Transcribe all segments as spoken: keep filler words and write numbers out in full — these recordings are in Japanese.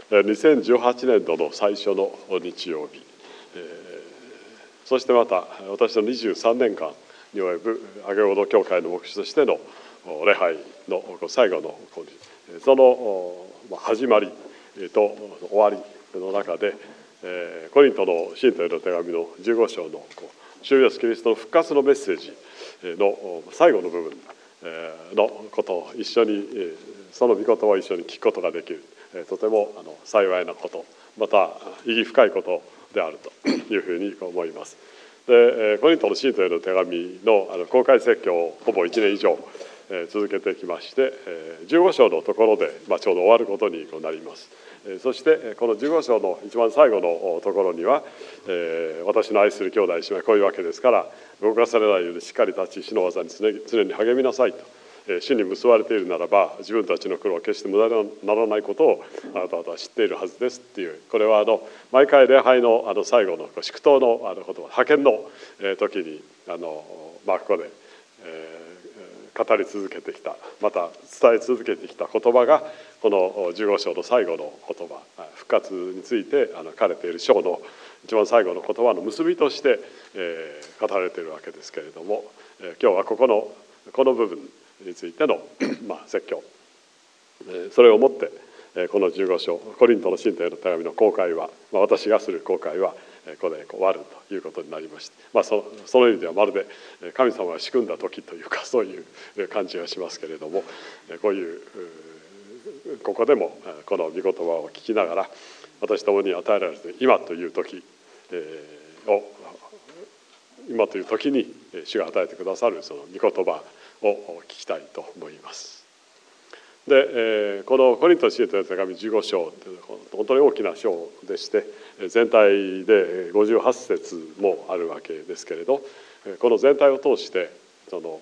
にせんじゅうはちねんどの最初の日曜日、そしてまた私のにじゅうさんねんかんに及ぶ上尾戸教会の牧師としての礼拝の最後のその始まりと終わりの中で、コリントの信徒への手紙のじゅうご章の主イエスキリストの復活のメッセージの最後の部分のことを一緒に、その御言葉を一緒に聞くことができる、とてもあの幸いなこと、また意義深いことであるというふうに思います。でコリントの信徒への手紙のあの公開説教をほぼいちねん以上続けてきまして、じゅうご章のところで、まあ、ちょうど終わることになります。そしてこのじゅうご章の一番最後のところには、私の愛する兄弟姉妹こういうわけですから動かされないようにしっかり立ち主の技に常に励みなさいと。主に結ばれているならば自分たちの苦労は決して無駄にならないことをあなた方は知っているはずですっていう、これはあの毎回礼拝のあの最後の祝祷のあの言葉、派遣の時にあの、まあ、ここで、えー、語り続けてきた、また伝え続けてきた言葉がこのじゅうご章の最後の言葉、復活についてあの書かれている章の一番最後の言葉の結びとして、えー、語られているわけですけれども、えー、今日はここのこの部分についての、まあ、説教、それをもってこのじゅうご章コリントの信徒への手紙の公開は、まあ、私がする公開はここで終わるということになりまして、まあ、そ, その意味ではまるで神様が仕組んだ時というかそういう感じがしますけれども、こういうここでもこの御言葉を聞きながら私どもに与えられて今という時を今という時に主が与えてくださるその御言葉を聞きたいと思います。で、このコリントの信徒への手紙じゅうご章というのは本当に大きな章でして全体でごじゅうはち節もあるわけですけれど、この全体を通してその、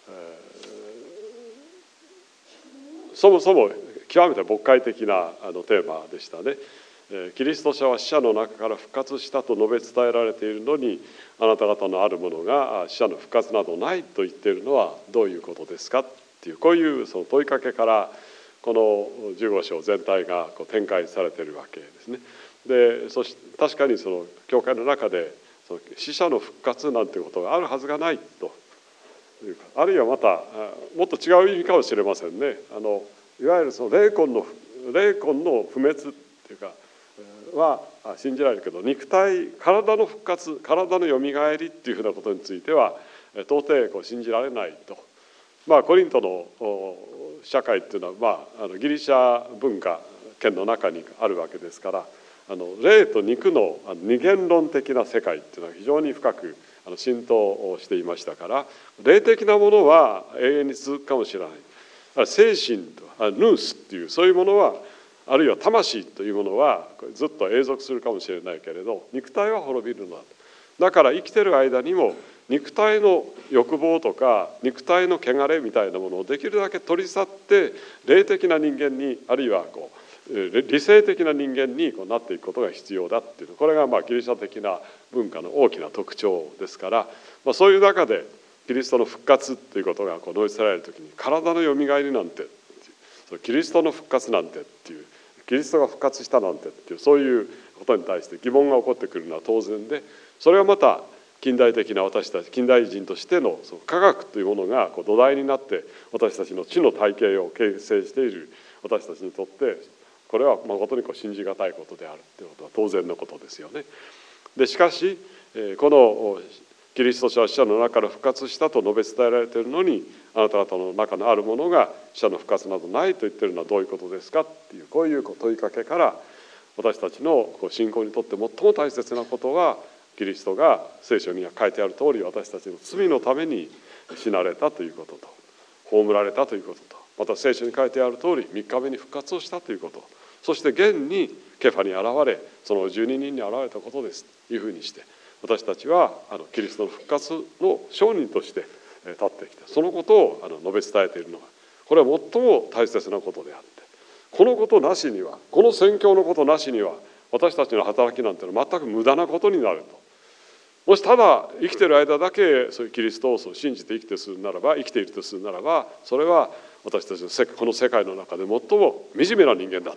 えー、そもそも極めて牧会的なあのテーマでしたね。キリスト者は死者の中から復活したと述べ伝えられているのにあなた方のあるものが死者の復活などないと言っているのはどういうことですかっていう、こういうその問いかけからこのじゅうご章全体がこう展開されているわけですね。でそして確かにその教会の中でその死者の復活なんていうことがあるはずがないというか、あるいはまたもっと違う意味かもしれませんね。あのいわゆるその霊魂の霊魂の不滅っていうかは信じられるけど、肉体体の復活体のよみがえりっていうふうなことについては到底こう信じられないと。まあコリントの社会っていうのは、まあ、あのギリシャ文化圏の中にあるわけですから、あの霊と肉の二元論的な世界っていうのは非常に深くあの浸透していましたから、霊的なものは永遠に続くかもしれない、精神とヌースっていうそういうものは、あるいは魂というものはずっと永続するかもしれないけれど肉体は滅びるのだ。だから生きてる間にも肉体の欲望とか肉体の汚れみたいなものをできるだけ取り去って霊的な人間に、あるいはこう理性的な人間にこうなっていくことが必要だっていう、これがまあギリシャ的な文化の大きな特徴ですから、まあ、そういう中でキリストの復活ということがこう述べ伝えられるときに、体のよみがえりなんてキリストの復活なんてっていう、キリストが復活したなんてっていう、そういうことに対して疑問が起こってくるのは当然で、それはまた近代的な私たち近代人としてのその科学というものがこう土台になって私たちの知の体系を形成している私たちにとって、これは誠にこう信じがたいことであるということは当然のことですよね。でしかしこのキリスト者は死者の中から復活したと述べ伝えられているのに、あなた方の中のあるものが死者の復活などないと言っているのはどういうことですかっていう、こういう問いかけから私たちの信仰にとって最も大切なことは、キリストが聖書には書いてある通り私たちの罪のために死なれたということと、葬られたということと、また聖書に書いてある通りみっかめに復活をしたということ、そして現にケファに現れそのじゅうににんに現れたことですというふうにして、私たちはあのキリストの復活の証人として立ってきて、そのことをあの述べ伝えているのが、これは最も大切なことであって、このことなしには、この宣教のことなしには私たちの働きなんてのは全く無駄なことになると。もしただ生きている間だけそういうキリストを信じて生きてするならば生きているとするならば、それは私たちのこの世界の中で最も惨めな人間だ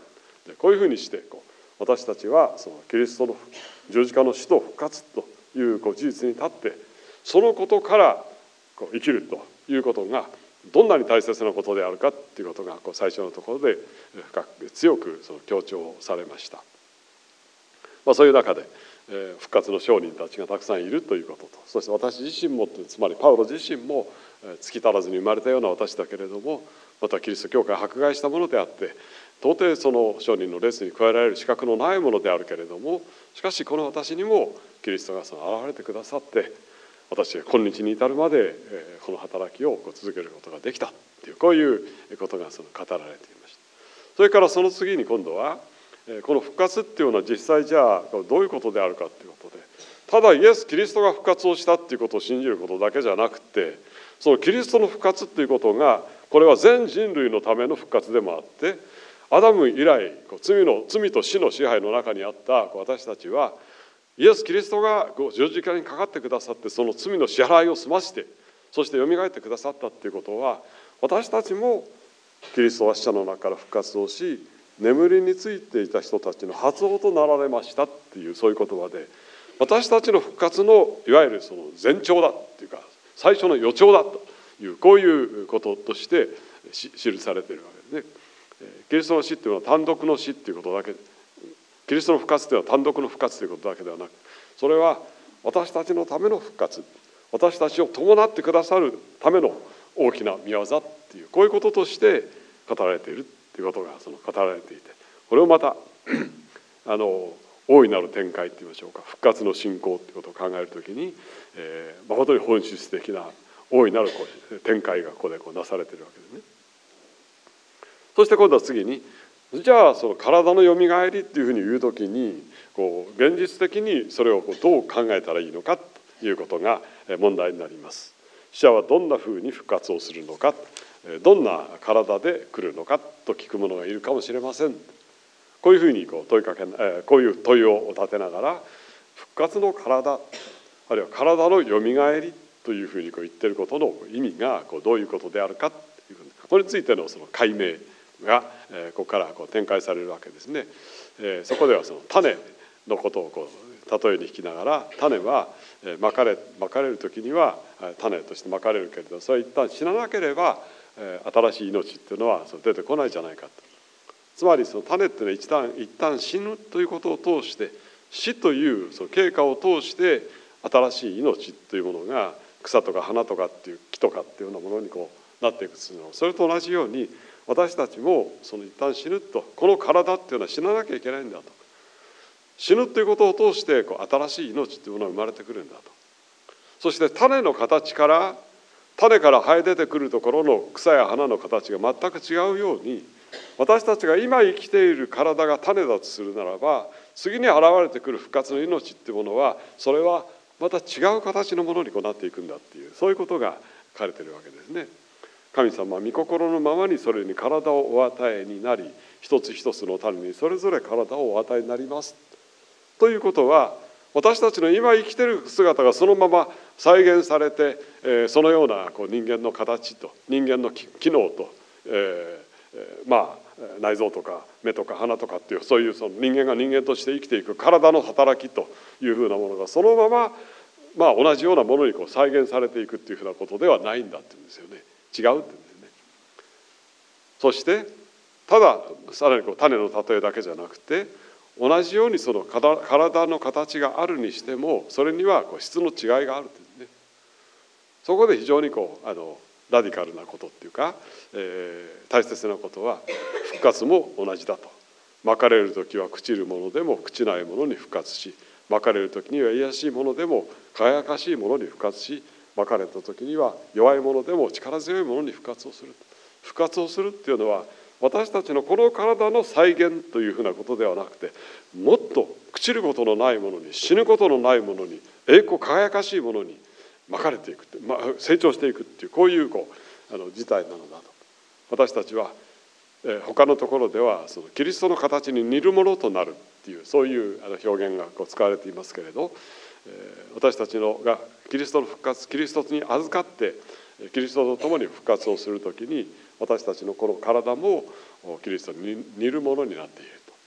でこういうふうにしてこう私たちはそのキリストの十字架の死と復活というこう事実に立って、そのことからこう生きるということがどんなに大切なことであるかということがこう最初のところで深く強くその強調されました。まあ、そういう中で復活の証人たちがたくさんいるということと、そして私自身も、つまりパウロ自身も月足らずに生まれたような私だけれども、またキリスト教会を迫害したものであって、到底その証人の列に加えられる資格のないものであるけれども、しかしこの私にもキリストがその現れてくださって、私が今日に至るまでこの働きを続けることができたという、こういうことがその語られていました。それからその次に今度はこの復活っていうのは実際じゃあどういうことであるかということで、ただイエス・キリストが復活をしたっていうことを信じることだけじゃなくて、そのキリストの復活っていうことがこれは全人類のための復活でもあって、アダム以来罪の罪と死の支配の中にあった私たちは、イエス・キリストが十字架にかかってくださって、その罪の支払いを済まして、そしてよみがえってくださったっていうことは、私たちもキリストは死者の中から復活をし、眠りについていた人たちの発音となられましたっていう、そういう言葉で、私たちの復活のいわゆるその前兆だっていうか、最初の予兆だという、こういうこととして記されているわけですね。キリストの死っていうのは単独の死っていうことだけ、キリストの復活というのは単独の復活ということだけではなく、それは私たちのための復活、私たちを伴ってくださるための大きな御業っていう、こういうこととして語られているということがその語られていて、これをまたあの大いなる展開といいましょうか、復活の進行ということを考えるときに、えー、誠に本質的な大いなるこう展開がここでこうなされているわけですね。そして今度は次に、じゃあその体のよみがえりっていうふうに言うときに、こう現実的にそれをこうどう考えたらいいのかということが問題になります。死者はどんなふうに復活をするのか、どんな体で来るのかと聞く者がいるかもしれません。こういうふうにこう問いかけ、こういう問いを立てながら、復活の体、あるいは体のよみがえりというふうにこう言っていることの意味がこうどういうことであるかという、これについてのその解明がここからこう展開されるわけですね。そこではその種のことをこう例えに引きながら、種はまかれまかれる時には種としてまかれるけれど、それは一旦死ななければ新しい命っていうのは出てこないじゃないかと。つまりその種っていうのは一旦一旦死ぬということを通して、死というその経過を通して新しい命というものが草とか花とかっていう木とかっていうようなものにこうなっていくというの、それと同じように私たちもその一旦死ぬと、この体っていうのは死ななきゃいけないんだと。死ぬということを通してこう新しい命というものが生まれてくるんだと。そして種の形から、種から生え出てくるところの草や花の形が全く違うように、私たちが今生きている体が種だとするならば、次に現れてくる復活の命っていうものは、それはまた違う形のものにこうなっていくんだっていう、そういうことが書かれているわけですね。神様は御心のままにそれに体をお与えになり、一つ一つの種にそれぞれ体をお与えになりますということは、私たちの今生きている姿がそのまま再現されて、そのようなこう人間の形と人間の機能と、えー、まあ内臓とか目とか鼻とかっていう、そういうその人間が人間として生きていく体の働きというふうなものがそのまま、まあ、同じようなものにこう再現されていくっていうふうなことではないんだっていうんですよね。違うって言うんですね。そしてたださらにこう種の例えだけじゃなくて、同じようにその体の形があるにしても、それにはこう質の違いがあるというね。そこで非常にこうあのラディカルなことっていうか、えー、大切なことは、復活も同じだと。まかれる時は朽ちるものでも朽ちないものに復活し、まかれる時には卑しいものでも輝かしいものに復活し、まかれた時には弱いものでも力強いものに復活をする。復活をするっていうのは、私たちのこの体の再現というふうなことではなくて、もっと朽ちることのないものに、死ぬことのないものに、栄光輝かしいものにまかれていく、まあ、成長していくっていう、こういうこうあの事態なのだと。私たちは、えー、他のところではそのキリストの形に似るものとなるっていう、そういうあの表現がこう使われていますけれど、えー、私たちのがキリストの復活、キリストに預かってキリストと共に復活をするときに、私たちのこの体もキリストに似るものになっていると。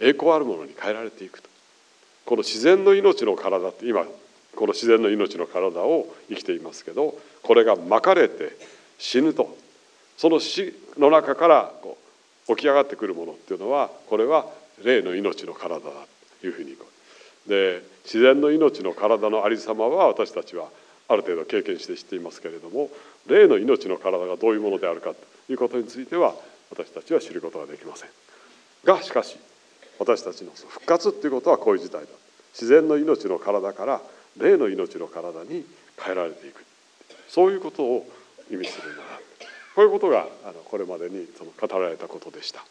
栄光あるものに変えられていくと。この自然の命の体って、今この自然の命の体を生きていますけど、これがまかれて死ぬと、その死の中からこう起き上がってくるものっていうのは、これは霊の命の体だというふうに。で、自然の命の体のありさまは私たちはある程度経験して知っていますけれども、霊の命の体がどういうものであるかということについては私たちは知ることができませんが、しかし私たちの復活っていうことはこういう事態だ。自然の命の体から霊の命の体に変えられていく、そういうことを意味するんだな。こういうことがあのこれまでにその語られたことでした。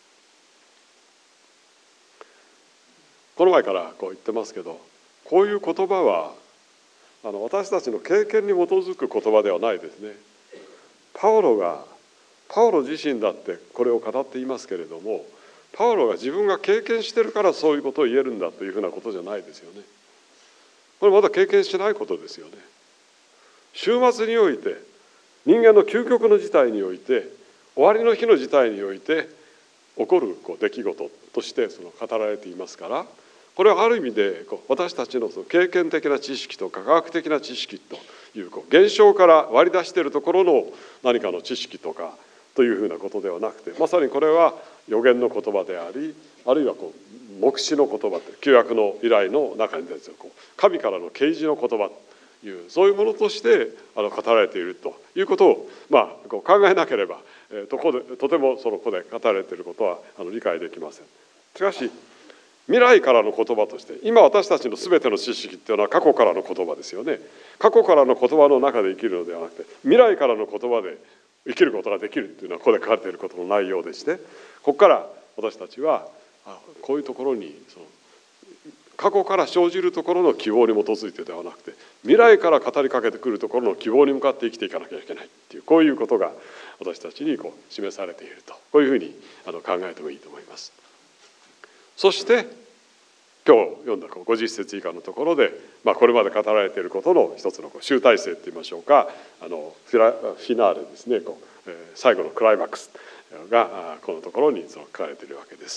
この前からこう言ってますけど、こういう言葉はあの私たちの経験に基づく言葉ではないですね。パウロがパウロ自身だってこれを語っていますけれども、パウロが自分が経験してるからそういうことを言えるんだというふうなことじゃないですよね。これまだ経験してないことですよね。終末において、人間の究極の事態において、終わりの日の事態において起こるこう出来事としてその語られていますから、これはある意味でこう私たちのその経験的な知識とか科学的な知識というこう現象から割り出しているところの何かの知識とかというふうなことではなくて、まさにこれは預言の言葉であり、あるいはこう黙示の言葉という旧約の依頼の中にですね、こう神からの啓示の言葉という、そういうものとしてあの語られているということを、まあ、こう考えなければ、えー、とこでとてもそのここで語られていることはあの理解できません。しかし未来からの言葉として、今私たちの全ての知識っていうのは過去からの言葉ですよね。過去からの言葉の中で生きるのではなくて、未来からの言葉で生きることができるっていうのはここで書かれていることの内容でして、ここから私たちはあこういうところにその過去から生じるところの希望に基づいてではなくて、未来から語りかけてくるところの希望に向かって生きていかなきゃいけないっていう、こういうことが私たちにこう示されていると、こういうふうにあの考えてもいいと思います。そして今日読んだごじゅっ節以下のところで、まあ、これまで語られていることの一つの集大成といいましょうか、あのフィラフィナーレですね、こう、えー、最後のクライマックスがこのところにその書かれているわけです。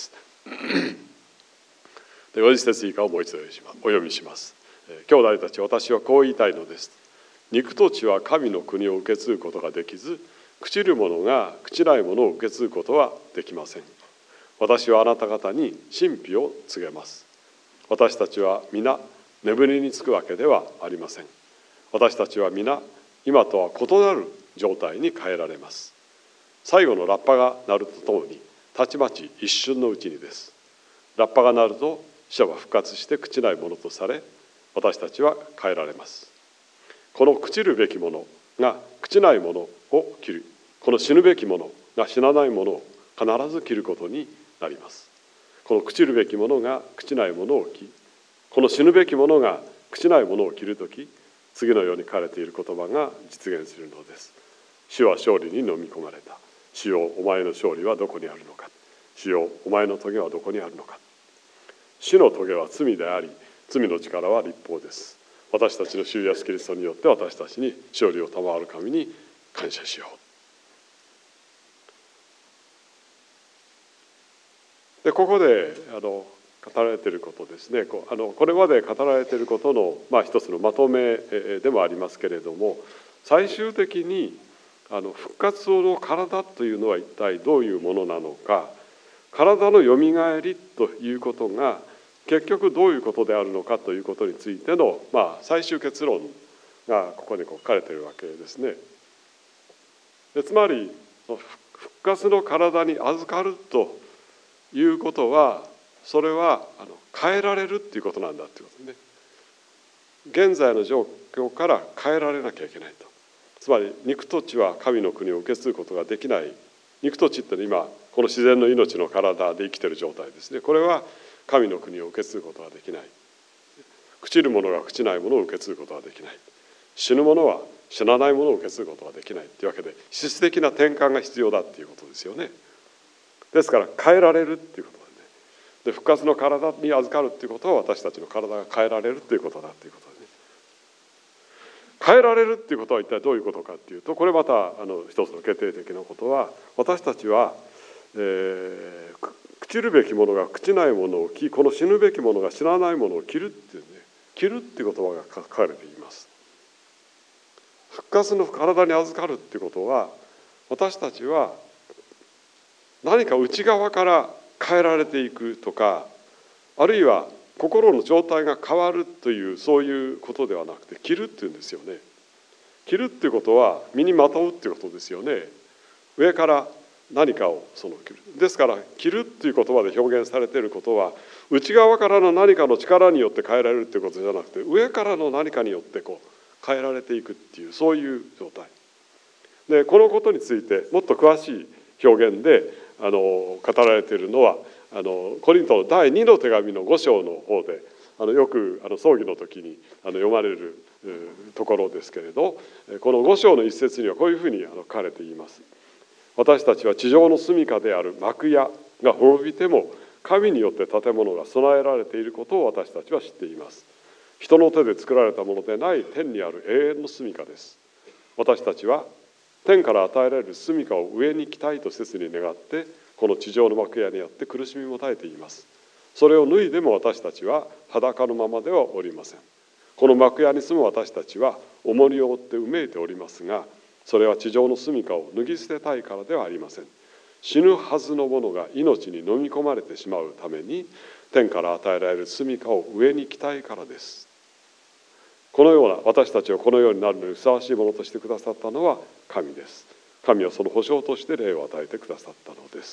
でごじゅっ節以下をもう一度お読みします。兄弟たち、私はこう言いたいのです。肉と血は神の国を受け継ぐことができず、朽ちる者が朽ちないものを受け継ぐことはできません。私はあなた方に神秘を告げます。私たちは皆眠りにつくわけではありません。私たちは皆今とは異なる状態に変えられます。最後のラッパが鳴るとともに、たちまち一瞬のうちにです。ラッパが鳴ると死者は復活して朽ちないものとされ、私たちは変えられます。この朽ちるべきものが朽ちないものを切る、この死ぬべきものが死なないものを必ず切ることになります。この朽ちるべきものが朽ちないものを切り、この死ぬべきものが朽ちないものを切るとき、次のように書かれている言葉が実現するのです。主は勝利に飲み込まれた。主よ、お前の勝利はどこにあるのか。主よ、お前の棘はどこにあるのか。主の棘は罪であり、罪の力は律法です。私たちの主イエスキリストによって私たちに勝利を賜る神に感謝しよう。でここであの語られていることですね、こあのこれまで語られていることの、まあ、一つのまとめでもありますけれども、最終的にあの復活の体というのは一体どういうものなのか、体のよみがえりということが結局どういうことであるのかということについての、まあ、最終結論がここにこう書かれているわけですね。でつまり復活の体に預かるということは、それはあの変えられるっていうことなんだっていうことね。現在の状況から変えられなきゃいけないと。つまり肉と血は神の国を受け継ぐことができない。肉と血ってのは今この自然の命の体で生きている状態ですね。これは神の国を受け継ぐことができない。朽ちるものが朽ちないものを受け継ぐことができない。死ぬものは死なないものを受け継ぐことができないというわけで、質的な転換が必要だっていうことですよね。ですから変えられるっていうことだね。で復活の体に預かるっていうことは、私たちの体が変えられるっていうことだっていうことだね。変えられるっていうことは一体どういうことかっていうと、これまたあの一つの決定的なことは、私たちは、えー、 朽ちるべきものが朽ちないものを着、この死ぬべきものが死なないものを着るっていうね、着るっていう言葉が書かれています。復活の体に預かるっていうことは、私たちは何か内側から変えられていくとか、あるいは心の状態が変わるというそういうことではなくて、着るっていうんですよね。着るっていうことは身にまとうっていうことですよね。上から何かをその着る。ですから着るっていう言葉で表現されていることは、内側からの何かの力によって変えられるっていうことじゃなくて、上からの何かによってこう変えられていくっていう、そういう状態で、このことについてもっと詳しい表現であの語られているのは、あのコリントの第二の手紙の五章の方で、あのよくあの葬儀の時にあの読まれるところですけれど、この五章の一節にはこういうふうにあの書かれています。私たちは地上の住処である幕屋が滅びても、神によって建物が備えられていることを私たちは知っています。人の手で作られたものでない天にある永遠の住処です。私たちは天から与えられる住処を上に来たいと切に願って、この地上の幕屋にあって苦しみも耐えています。それを脱いでも私たちは裸のままではおりません。この幕屋に住む私たちは重荷を負ってうめいておりますが、それは地上の住処を脱ぎ捨てたいからではありません。死ぬはずのものが命に飲み込まれてしまうために、天から与えられる住処を上に来たいからです。このような私たちをこのようになるのにふさわしいものとしてくださったのは神です。神はその保証として霊を与えてくださったのです。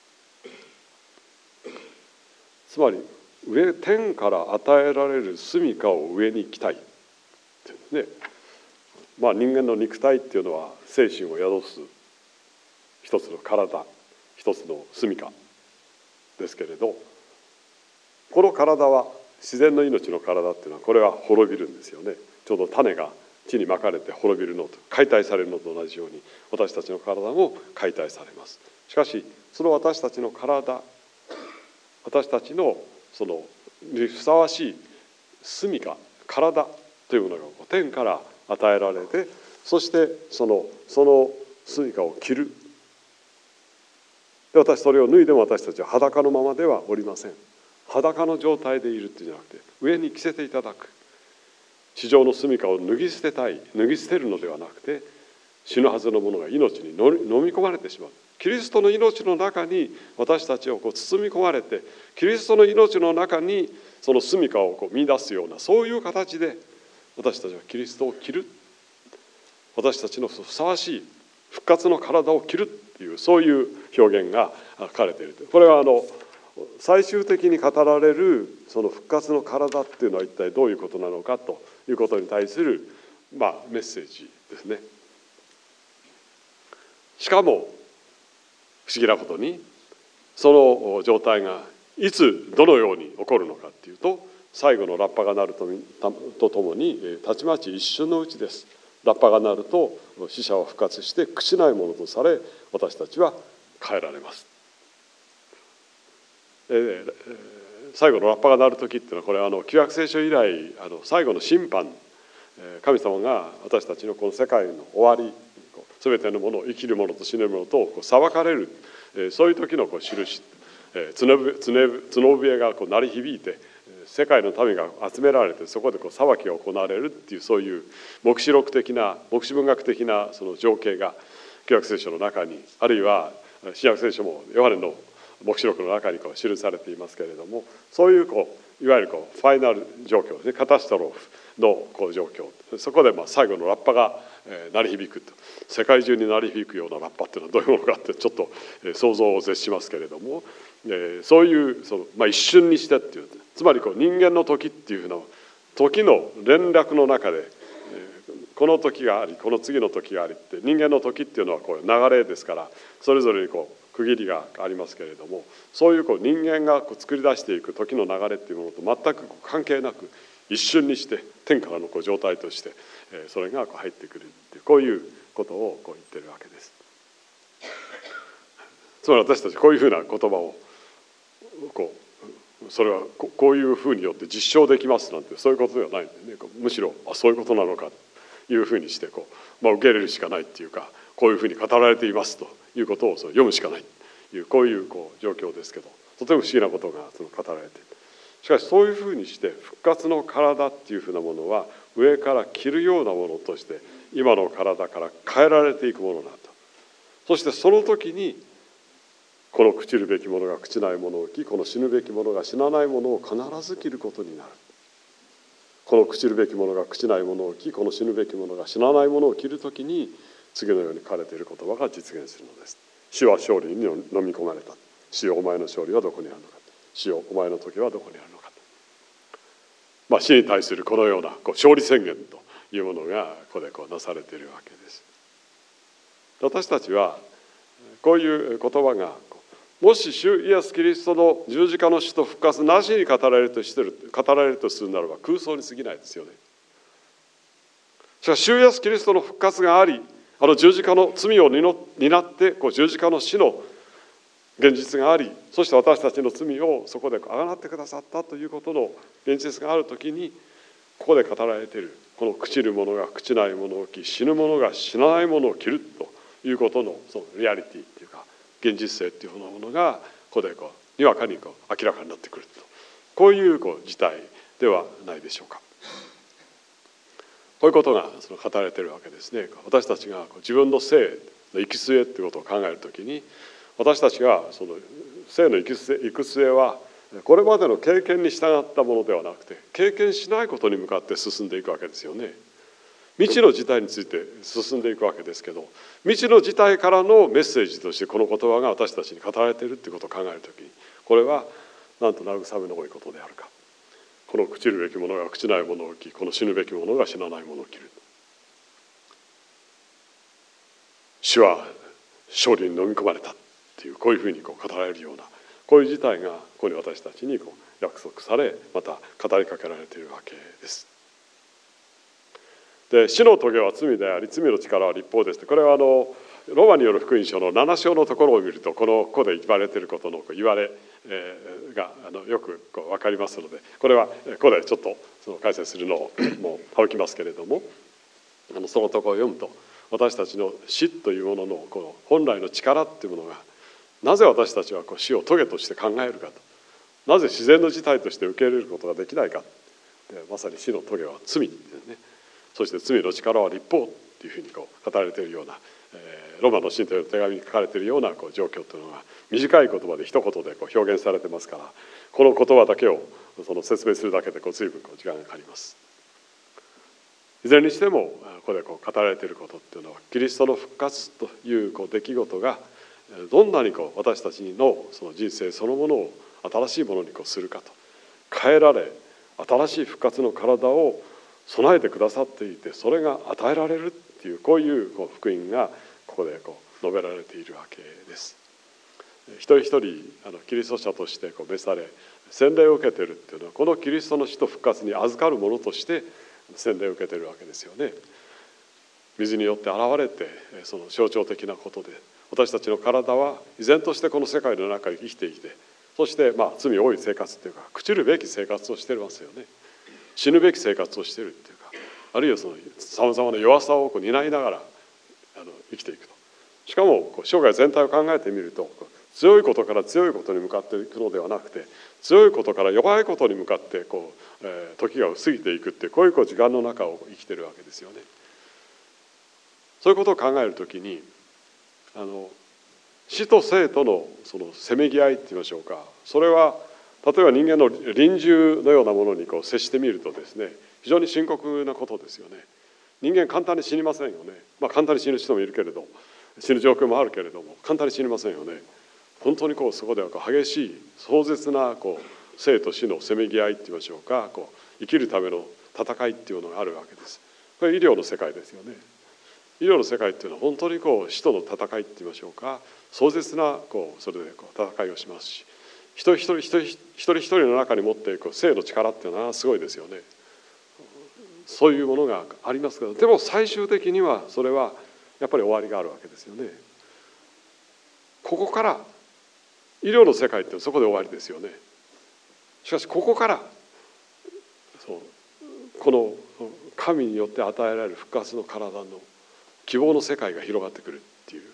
つまり上天から与えられる住処を上に来たいっていうね。まあ人間の肉体っていうのは精神を宿す一つの体、一つの住処ですけれど、この体は自然の命の体っていうのはこれは滅びるんですよね。ちょうど種が地にまかれて滅びるのと解体されるのと同じように、私たちの体も解体されます。しかしその私たちの体、私たちのそのにふさわしい住処、体というものが天から与えられて、そしてそのその住処を着る。で、私それを脱いでも私たちは裸のままではおりません。裸の状態でいるっていうんじゃなくて、上に着せていただく。地上の住処を脱ぎ捨てたい、脱ぎ捨てるのではなくて、死ぬはずのものが命に飲み込まれてしまう。キリストの命の中に私たちをこう包み込まれて、キリストの命の中にその住処をこう見出すような、そういう形で私たちはキリストを着る。私たちのふさわしい復活の体を着るっていう、そういう表現が書かれている。これはあの最終的に語られるその復活の体っていうのは一体どういうことなのかということに対する、まあ、メッセージですね。しかも不思議なことに、その状態がいつどのように起こるのかっていうと、最後のラッパが鳴るととともにたちまち一瞬のうちです。ラッパが鳴ると死者は復活して朽ちないものとされ、私たちは変えられます。えー、最後のラッパが鳴る時っていうのは、これはあの旧約聖書以来あの最後の審判、神様が私たちのこの世界の終わり、全てのもの、生きるものと死ぬものとこう裁かれる、そういう時のこう印、角笛がこう鳴り響いて世界の民が集められて、そこでこう裁きが行われるっていう、そういう黙示録的な黙示文学的なその情景が旧約聖書の中に、あるいは新約聖書もヨハネの黙示録の中にこう記されていますけれども、そういうこういわゆるこうファイナル状況ですね、カタストロフのこう状況、そこでまあ最後のラッパが鳴り響くと、世界中に鳴り響くようなラッパっていうのはどういうものかってちょっと想像を絶しますけれども、そういうその、まあ、一瞬にしてっていう、つまりこう人間の時っていうのは時の連絡の中で、この時がありこの次の時がありって、人間の時っていうのはこう流れですから、それぞれにこう区切りがありますけれども、そういうこう人間がこう作り出していく時の流れっていうものと全く関係なく、一瞬にして天からのこう状態としてそれがこう入ってくるっていう、こういうことをこう言ってるわけです。つまり私たちこういうふうな言葉をこうそれはこういうふうによって実証できますなんて、そういうことではないんでね、むしろあそういうことなのかというふうにしてこう、まあ、受け入れるしかないっていうか、こういうふうに語られていますということをそう読むしかないいうこういうこう状況ですけど、とても不思議なことがその語られている。しかしそういうふうにして復活の体っていうふうなものは上から着るようなものとして今の体から変えられていくものなんだ。そしてその時にこの朽ちるべきものが朽ちないものを着、この死ぬべきものが死なないものを必ず着ることになる。この朽ちるべきものが朽ちないものを着、この死ぬべきものが死なないものを着るときに次のように書かれている言葉が実現するのです。死は勝利に飲み込まれた。死よお前の勝利はどこにあるのか。死よお前の時はどこにあるのか。まあ、死に対するこのようなこう勝利宣言というものがここでこうなされているわけです。私たちはこういう言葉がもし主イエス・キリストの十字架の死と復活なしに語られるとしてる語られるとするならば空想に過ぎないですよね。しかし主イエス・キリストの復活があり、あの十字架の罪を担ってこう十字架の死の現実があり、そして私たちの罪をそこであがなってくださったということの現実があるときに、ここで語られているこの朽ちるものが朽ちないものを着、死ぬものが死なないものを着るということのそのリアリティというか現実性というようなものがここでこうにわかにこう明らかになってくると、こういうこう事態ではないでしょうか。こういうことがその語られているわけですね。私たちが自分の生の行く末ということを考えるときに、私たちがその生の行く末、行く末はこれまでの経験に従ったものではなくて、経験しないことに向かって進んでいくわけですよね。未知の事態について進んでいくわけですけど、未知の事態からのメッセージとしてこの言葉が私たちに語られているということを考えるときに、これはなんと慰めの多いことであるか。この朽ちるべきものが朽ちないものを着、この死ぬべきものが死なないものを着る。主は勝利に飲み込まれたという、こういうふうにこう語られるような、こういう事態がここに私たちにこう約束され、また語りかけられているわけです。で、死の棘は罪であり、罪の力は律法です。これはあのローマによる福音書のなな章のところを見ると、このここで言われていることの言われがあのよくこう分かりますので、これはここでちょっとその解説するのをもう省きますけれども、あのそのところを読むと、私たちの死というもののこの本来の力っていうものが、なぜ私たちはこう死を棘として考えるかと、なぜ自然の事態として受け入れることができないか、まさに死の棘は罪ですね。そして罪の力は律法というふうにこう語られているような、えー、ローマの信徒の手紙に書かれているようなこう状況というのが短い言葉で一言でこう表現されてますから、この言葉だけをその説明するだけでこう随分こう時間がかかります。いずれにしてもここでこう語られていることっていうのは、キリストの復活というこう出来事がどんなにこう私たちのその人生そのものを新しいものにこうするかと、変えられ新しい復活の体を備えてくださっていて、それが与えられるっていう、こういうこう福音がここでこう述べられているわけです。一人一人あのキリスト者としてこう召され洗礼を受けているっていうのは、このキリストの死と復活に預かるものとして洗礼を受けているわけですよね。水によって現れて、その象徴的なことで、私たちの体は依然としてこの世界の中に生きていて、そしてまあ罪多い生活というか、朽ちるべき生活をしていますよね。死ぬべき生活をしているというか、あるいはそのさまざまな弱さをこう担いながらあの生きていくと。しかもこう生涯全体を考えてみると、強いことから強いことに向かっていくのではなくて、強いことから弱いことに向かってこう、えー、時が過ぎていくっていう、こういうこう時間の中を生きているわけですよね。そういうことを考えるときに、あの死と生とのそのせめぎ合いって言いましょうか、それは例えば人間の臨終のようなものにこう接してみるとですね、非常に深刻なことですよね。人間簡単に死にませんよね。まあ簡単に死ぬ人もいるけれど、死ぬ状況もあるけれども簡単に死にませんよね。本当にこうそこではこう激しい壮絶なこう生と死のせめぎ合いって言いましょうか、こう生きるための戦いっていうのがあるわけです。これ医療の世界ですよね。医療の世界っていうのは本当にこう死との戦いって言いましょうか、壮絶なこうそれでこう戦いをしますし、一人一人一人一人一人の中に持っていく生の力っていうのはすごいですよね。そういうものがありますけど、でも最終的にはそれはやっぱり終わりがあるわけですよね。ここから医療の世界ってそこで終わりですよね。しかしここからそうこの神によって与えられる復活の体の希望の世界が広がってくるっていう、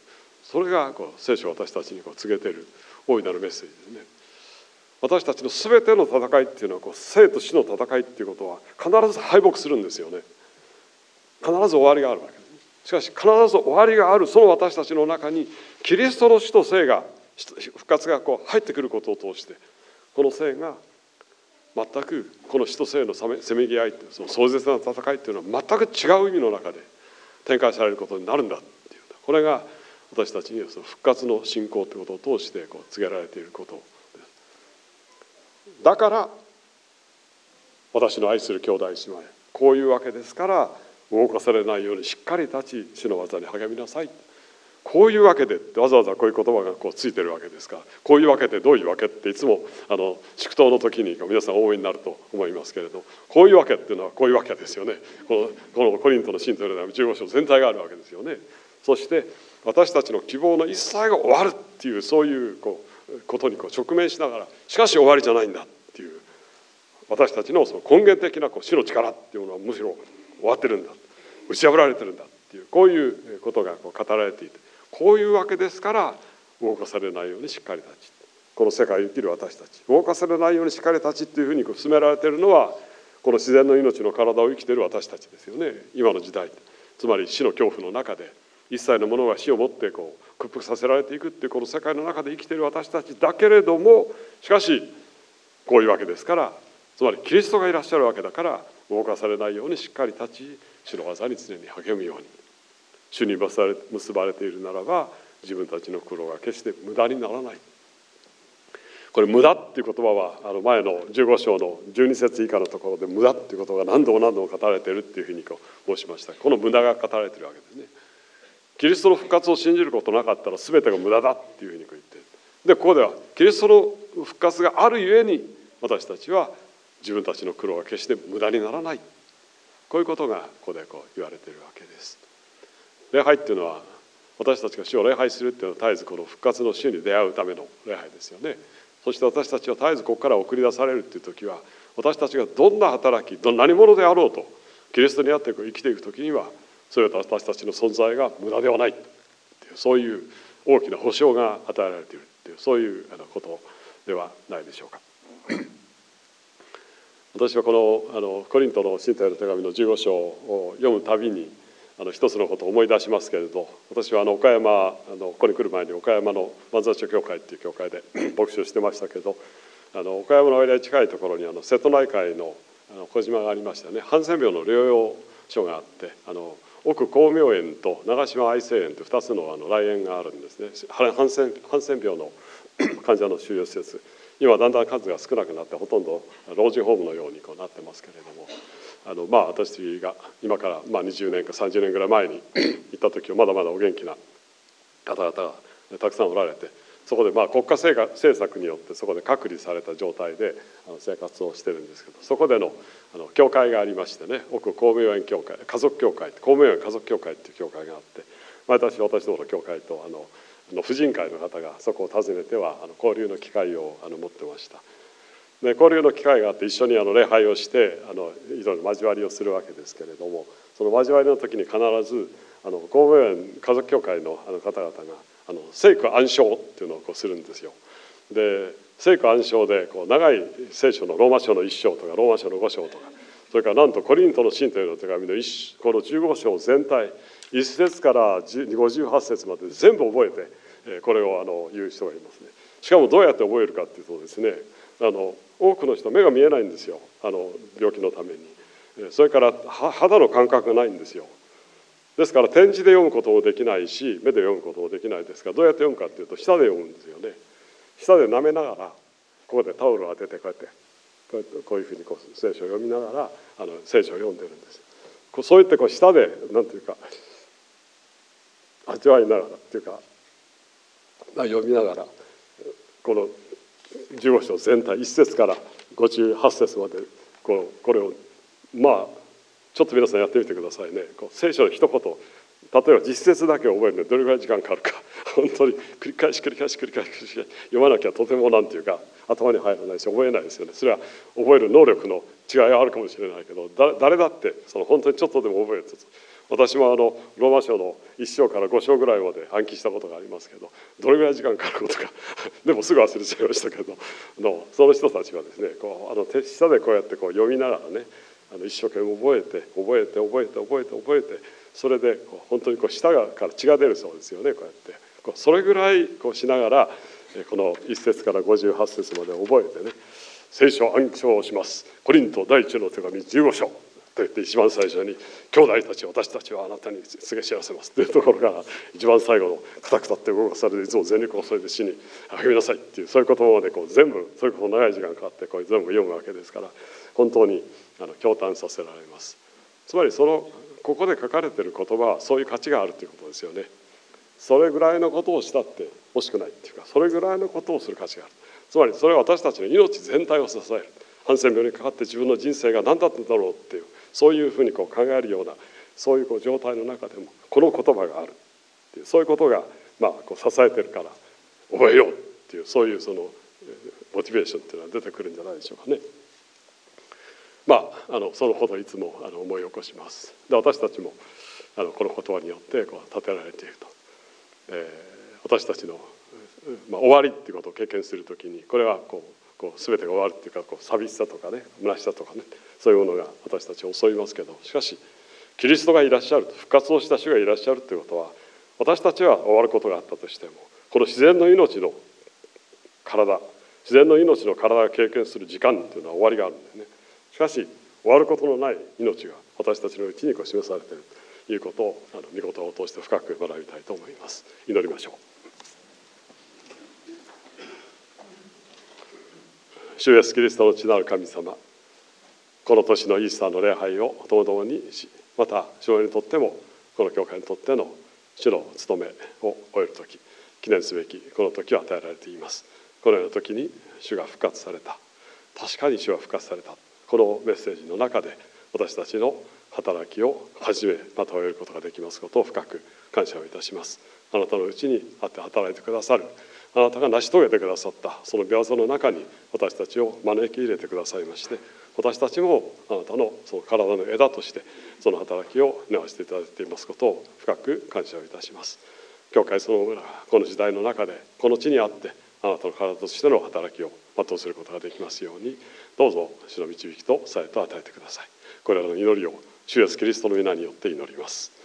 それがこう聖書が私たちにこう告げている大いなるメッセージですね。私たちの全ての戦いっていうのはこう生と死の戦いっていうことは必ず敗北するんですよね。必ず終わりがあるわけです。しかし必ず終わりがあるその私たちの中にキリストの死と生が復活がこう入ってくることを通してこの生が全くこの死と生のせめぎ合いってその壮絶な戦いっていうのは全く違う意味の中で展開されることになるんだっていうこれが私たちにその復活の信仰ということを通してこう告げられていることです。だから私の愛する兄弟姉妹こういうわけですから動かされないようにしっかり立ち主の技に励みなさい。こういうわけでわざわざこういう言葉がこうついてるわけですからこういうわけでどういうわけっていつもあの祝祷の時に皆さんお思いになると思いますけれどこういうわけっていうのはこういうわけですよね。このこのコリントの信徒のじゅうご章全体があるわけですよね。そして私たちの希望の一切が終わるっていうそういうこうことにこう直面しながらしかし終わりじゃないんだっていう私たちのその根源的なこう死の力っていうのはむしろ終わってるんだ打ち破られてるんだっていうこういうことがこう語られていてこういうわけですから動かされないようにしっかり立ちこの世界を生きる私たち動かされないようにしっかり立ちっていうふうに進められているのはこの自然の命の体を生きている私たちですよね。今の時代つまり死の恐怖の中で一切のものが死をもってこう屈服させられていくっていうこの世界の中で生きている私たちだけれどもしかしこういうわけですからつまりキリストがいらっしゃるわけだから動かされないようにしっかり立ち主の技に常に励むように主に結ばれているならば自分たちの苦労が決して無駄にならない。これ無駄っていう言葉はあの前のじゅうご章のじゅうに節以下のところで無駄っていうことが何度も何度も語られているっていうふうにこう申しました。この無駄が語られているわけですね。キリストの復活を信じることなかったら全てが無駄だっていうふうに言っている。でここではキリストの復活があるゆえに私たちは自分たちの苦労が決して無駄にならないこういうことがここでこう言われているわけです。礼拝っていうのは私たちが主を礼拝するっていうのは絶えずこの復活の主に出会うための礼拝ですよね。そして私たちは絶えずここから送り出されるっていう時は私たちがどんな働きどんな何者であろうとキリストにあって生きていく時にはそれは私たちの存在が無駄ではないっていうそういう大きな保証が与えられているっていうそういうことではないでしょうか。私はこのあのコリントの信徒への手紙のじゅうご章を読むたびにあの一つのことを思い出しますけれど私はあの岡山あのここに来る前に岡山の万座町教会っていう教会で牧師をしてましたけどあの岡山の間に近いところにあの瀬戸内海のあの小島がありましたね。ハンセン病の療養所があってあの奥光明園と長島愛生園とふたつのあの来園があるんですね。ハンセン、ハンセン病の患者の収容施設今だんだん数が少なくなってほとんど老人ホームのようにこうなってますけれどもあのまあ私が今からまあにじゅうねんかさんじゅうねんぐらい前に行った時はまだまだお元気な方々がたくさんおられてそこでまあ国家政策によってそこで隔離された状態で生活をしてるんですけどそこでのあの教会がありましてね奥光明園教会家族教会光明園家族教会っていう教会があって毎年私どもの教会とあのあの婦人会の方がそこを訪ねてはあの交流の機会をあの持ってました。で交流の機会があって一緒にあの礼拝をしてあのいろいろ交わりをするわけですけれどもその交わりの時に必ずあの光明園家族教会のあの方々があの聖句暗唱っていうのをこうするんですよ。で聖句暗唱でこう長い聖書のローマ書のいっ章とかローマ書のご章とかそれからなんとコリントの信徒への手紙のこのじゅうご章全体いっ節からごじゅうはち節まで全部覚えてこれをあの言う人がいますね。しかもどうやって覚えるかっていうとですねあの多くの人目が見えないんですよあの病気のために。それから肌の感覚がないんですよ。ですから点字で読むこともできないし目で読むこともできないですからどうやって読むかっていうと舌で読むんですよね。舌で舐めながらここでタオルを当ててこうやってこうやってこういうふうにこう聖書を読みながらあの聖書を読んでるんです。そういってこう舌でなんていうか味わいながらっていうか読みながらこのじゅうご章全体いっ節からごじゅうはち節までこうこれをまあちょっと皆さんやってみてくださいね。こう聖書の一言例えば実節だけを覚えるのにどれぐらい時間かかるか本当に繰り返し繰り返し繰り返し読まなきゃとてもなんていうか頭に入らないし覚えないですよね。それは覚える能力の違いはあるかもしれないけど誰だってその本当にちょっとでも覚えると私もあのローマ書のいっ章からご章ぐらいまで暗記したことがありますけど、どれぐらい時間かかることかでもすぐ忘れちゃいましたけど、のその人たちはですね、こうあの手下でこうやってこう読みながらね、あの一生懸命覚えて覚えて覚えて覚えて覚えて、それでこう本当にこう舌から血が出るそうですよね。こうやってこうそれぐらいこうしながら、このいっ節からごじゅうはち節まで覚えてね、聖書を暗唱します。コリント第一の手紙じゅうご章と言って、一番最初に「兄弟たち、私たちはあなたに告げ知らせます」というところから、一番最後の「くたくたって動かされるいつも全力を注いで死に励みなさい」っていう、そういう言葉までこう全部、それこそ長い時間かかってこれ全部読むわけですから、本当にあの驚嘆させられます。つまりそのここで書かれている言葉はそういう価値があるということですよね。それぐらいのことをしたって惜しくないっていうか、それぐらいのことをする価値がある。つまりそれは私たちの命全体を支える。ハンセン病にかかって自分の人生が何だったんだろうっていう、そういうふうにこう考えるような、そういうこう状態の中でもこの言葉があるっていう、そういうことがまあこう支えてるから覚えようっていう、そういうそのモチベーションっていうのは出てくるんじゃないでしょうかね。まあ、あのそのほどいつもあの思い起こします。で、私たちもあのこの言葉によってこう立てられていると、えー、私たちの、まあ、終わりっていうことを経験するときに、これはこうこう全てが終わるっていうか、こう寂しさとかね、虚しさとかね、そういうものが私たちを襲いますけど、しかしキリストがいらっしゃると、復活をした主がいらっしゃるということは、私たちは終わることがあったとしても、この自然の命の体、自然の命の体が経験する時間というのは終わりがあるんだよね。しかし終わることのない命が私たちのうちにこう示されているということを、あの御言葉を通して深く学びたいと思います。祈りましょう。主イエスキリストの父なる神様、この年のイースターの礼拝をともどもにし、また主にとってもこの教会にとっての主の務めを終える時、記念すべきこの時を与えられています。このような時に主が復活された、確かに主は復活された、このメッセージの中で私たちの働きを始めまた終えることができますことを深く感謝をいたします。あなたのうちにあって働いてくださる、あなたが成し遂げてくださったその御業の中に私たちを招き入れてくださいまして、私たちもあなたのその体の枝としてその働きを担わせていただいていますことを深く感謝をいたします。教会そのものがこの時代の中でこの地にあってあなたの体としての働きを全うすることができますように、どうぞ主の導きとさえと与えてください。これらの祈りを主イエスキリストの皆によって祈ります。